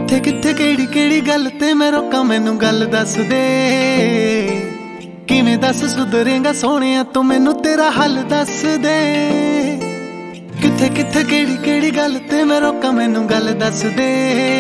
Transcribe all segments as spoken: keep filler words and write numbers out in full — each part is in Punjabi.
ਕਿੱਥੇ ਕਿੱਥੇ ਕਿਹੜੀ ਕਿਹੜੀ ਗੱਲ ਤੇ ਮੈਂ ਰੋਕਾਂ, ਮੈਨੂੰ ਗੱਲ ਦੱਸ ਦੇ। ਕਿਵੇਂ ਦੱਸ ਸੁਧਰੇਗਾ ਸੋਹਣਿਆ ਤੂੰ, ਮੈਨੂੰ ਤੇਰਾ ਹੱਲ ਦੱਸ ਦੇ। ਕਿੱਥੇ ਕਿੱਥੇ ਕਿਹੜੀ ਕਿਹੜੀ ਗੱਲ ਤੇ ਮੈਂ ਰੋਕਾਂ, ਮੈਨੂੰ ਗੱਲ ਦੱਸ ਦੇ।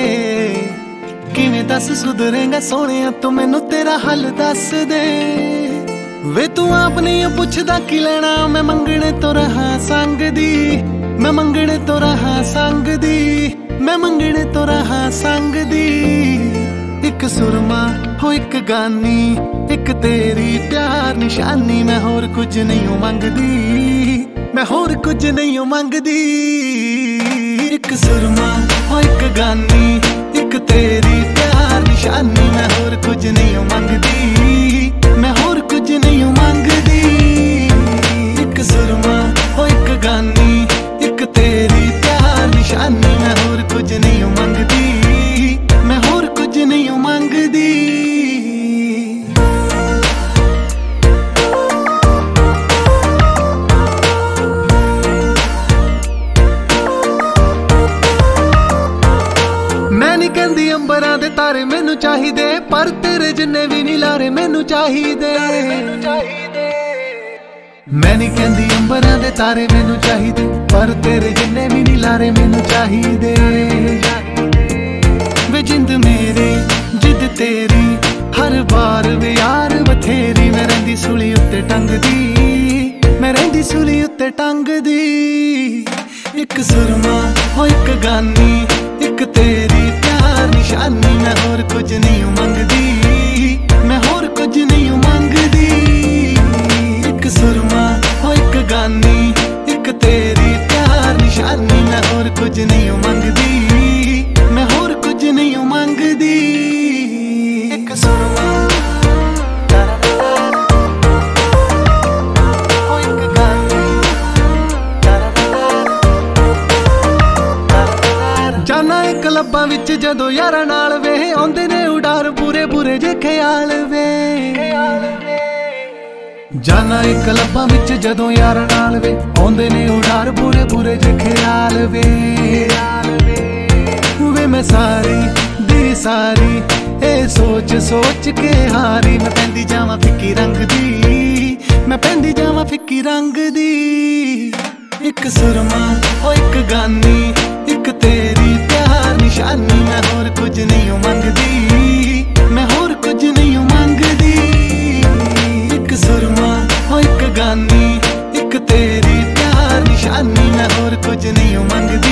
ਕਿਵੇਂ ਦੱਸ ਸੁਧਰੇਗਾ ਸੋਹਣਿਆ ਤੂੰ, ਮੈਨੂੰ ਤੇਰਾ ਹੱਲ ਦੱਸ ਦੇ। ਵੇ ਤੂੰ ਆਪ ਨਹੀਂ ਪੁੱਛਦਾ ਕੀ ਲੈਣਾ, ਮੈਂ ਮੰਗਣੇ ਤੋਂ ਰਹਾ ਸੰਗ ਦੀ। ਮੈਂ ਮੰਗਣੇ ਤੋਂ ਰਹਾ ਸੰਗ ਦੀ, ਮੈਂ ਮੰਗਣੇ ਤੋਂ ਰਹਾ ਸੰਗ ਦੀ। ਇੱਕ ਸੁਰਮਾ ਹੋ ਇੱਕ ਗਾਨੀ, ਇੱਕ ਤੇਰੀ ਪਿਆਰ ਨਿਸ਼ਾਨੀ। ਮੈਂ ਹੋਰ ਕੁਝ ਨਹੀਂ ਮੰਗਦੀ, ਮੈਂ ਹੋਰ ਕੁਝ ਨਹੀਂ ਮੰਗਦੀ। ਇੱਕ ਸੁਰਮਾ ਹੋ ਇੱਕ ਗਾਨੀ, ਇੱਕ ਤੇਰੀ ਪਿਆਰ ਨਿਸ਼ਾਨੀ। ਮੈਂ ਹੋਰ ਕੁਝ ਨਹੀਂ ਮੰਗਦੀ, ਮੈਂ ਹੋਰ ਕੁਝ ਨਹੀਂ ਮੰਗਦੀ। ਇੱਕ ਸੁਰਮਾ ਹੋ ਇੱਕ ਗਾਨੀ, ਇੱਕ ਤੇਰੀ ਪਿਆਰ ਨਿਸ਼ਾਨੀ। ਮੈਂ ਹੋਰ ਕੁਝ ਨਹੀਂ ਮੰਗਦੀ, ਮੈਂ ਹੋਰ ਕੁਝ ਨਹੀਂ ਮੰਗਦੀ। ਮੈਂ ਨਹੀਂ ਕਹਿੰਦੀ ਅੰਬਰਾਂ ਦੇ ਤਾਰੇ ਮੈਨੂੰ ਚਾਹੀਦੇ, ਪਰ ਤੇਰੇ ਜਿੰਨੇ ਵੀ ਨੀ ਲਾਰੇ ਮੈਨੂੰ ਚਾਹੀਦੇ। ਮੈਂ ਨਹੀਂ ਕਹਿੰਦੀ ਅੰਬਰਾਂ ਦੇ ਤਾਰੇ ਮੈਨੂੰ ਚਾਹੀਦੇ, ਪਰ ਤੇਰੇ ਜਿੰਨੇ ਵੀ ਨੀ ਲਾਰੇ ਮੈਨੂੰ ਚਾਹੀਦੇ। ਵੇ ਜਿੰਦ ਮੇਰੀ ਜਿੱਦ ਤੇਰੀ, ਹਰ ਵਾਰ ਵੇ ਯਾਰ ਬਥੇਰੀ। ਮੈਂ ਰਹਿੰਦੀ ਸੂਲੀ ਉੱਤੇ ਟੰਗਦੀ, ਮੈਂ ਰਹਿੰਦੀ ਸੂਲੀ ਉੱਤੇ ਟੰਗਦੀ। ਇੱਕ ਸੁਰਮਾ ਹੋ ਇੱਕ ਗਾਨੀ, ਇੱਕ ਤੇਰੀ ਪਿਆਰ ਨਿਸ਼ਾਨੀ। ਮੈਂ ਹੋਰ ਕੁਝ ਨਹੀਂ ਮੰਗਦੀ, ਮੈਂ ਹੋਰ ਕੁਝ ਨਹੀਂ ਮੰਗਦੀ। ਇੱਕ ਸੁਰਮਾ ਹੋ ਇੱਕ ਗਾਨੀ, ਇੱਕ ਤੇਰੀ ਪਿਆਰ ਨਿਸ਼ਾਨੀ। ਮੈਂ ਹੋਰ ਕੁਝ ਨਹੀਂ ਮੰਗਦੀ, ਮੈਂ ਹੋਰ ਕੁਝ ਨਹੀਂ ਮੰਗਦੀ। ਇੱਕ ਸੁਰਮਾ ਹੋ ਇੱਕ ਗਾਨੀ। ਜਾਨਾ ਇੱਕ ਲੱਭਾਂ ਵਿੱਚ ਜਦੋਂ ਯਾਰਾਂ ਨਾਲ ਵੇ, ਆਉਂਦੇ ਨੇ ਉਡਾਰ ਪੂਰੇ ਪੂਰੇ ਜੇ ਖਿਆਲ ਵੇ। ਜਾਨਾ ਇੱਕ ਲੱਭਾਂ ਵਿੱਚ ਜਦੋਂ ਯਾਰਾਂ ਨਾਲ ਵੇ, ਆਉਂਦੇ ਨੇ ਉਡਾਰ ਪੂਰੇ ਪੂਰੇ ਜੇ ਖਿਆਲ ਵੇ। ਵੇ ਮੈਂ ਸਾਰੀ ਦੀ ਸਾਰੀ ਇਹ ਸੋਚ ਸੋਚ ਕੇ ਹਾਰੀ। ਮੈਂ ਪੈਂਦੀ ਜਾਵਾਂ ਫਿੱਕੀ ਰੰਗ ਦੀ, ਮੈਂ ਪੈਂਦੀ ਜਾਵਾਂ ਫਿੱਕੀ ਰੰਗ ਦੀ। ਇੱਕ ਸੁਰਮਾ ਹੋ ਇੱਕ ਗਾਨੀ, ਇੱਕ ਤੇਰੀ ਪਿਆਰ ਨਿਸ਼ਾਨੀ। ਮੈਂ ਹੋਰ ਕੁਝ ਨਹੀਂ ਮੰਗਦੀ, ਮੈਂ ਹੋਰ ਕੁਝ ਨਹੀਂ ਮੰਗਦੀ। ਇੱਕ ਸੁਰਮਾ ਹੋ ਇੱਕ ਗਾਨੀ, ਇੱਕ ਤੇਰੀ ਪਿਆਰ ਨਿਸ਼ਾਨੀ। ਮੈਂ ਹੋਰ ਕੁਝ ਨਹੀਂ ਮੰਗਦੀ।